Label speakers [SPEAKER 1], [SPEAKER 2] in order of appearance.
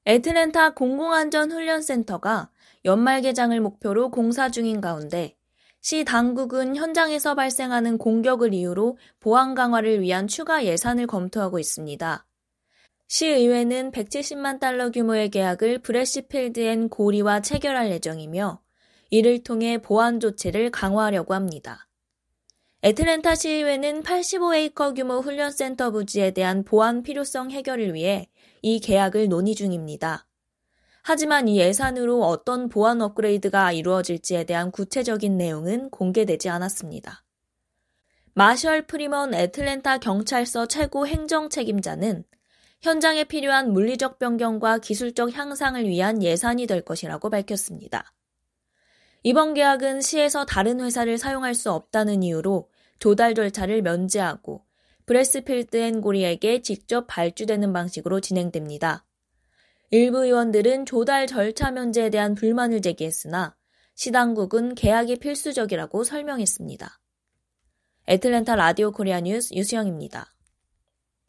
[SPEAKER 1] 애틀랜타 공공안전훈련센터가 연말 개장을 목표로 공사 중인 가운데 시 당국은 현장에서 발생하는 공격을 이유로 보안 강화를 위한 추가 예산을 검토하고 있습니다. 시의회는 170만 달러 규모의 계약을 브래시필드 앤 고리와 체결할 예정이며 이를 통해 보안 조치를 강화하려고 합니다. 애틀랜타 시의회는 85에이커 규모 훈련센터 부지에 대한 보안 필요성 해결을 위해 이 계약을 논의 중입니다. 하지만 이 예산으로 어떤 보안 업그레이드가 이루어질지에 대한 구체적인 내용은 공개되지 않았습니다. 마셜 프리먼 애틀랜타 경찰서 최고 행정 책임자는 현장에 필요한 물리적 변경과 기술적 향상을 위한 예산이 될 것이라고 밝혔습니다. 이번 계약은 시에서 다른 회사를 사용할 수 없다는 이유로 조달 절차를 면제하고 브래스필드 앤 고리에게 직접 발주되는 방식으로 진행됩니다. 일부 의원들은 조달 절차 면제에 대한 불만을 제기했으나 시 당국은 계약이 필수적이라고 설명했습니다. 애틀랜타 라디오 코리아 뉴스 유수영입니다.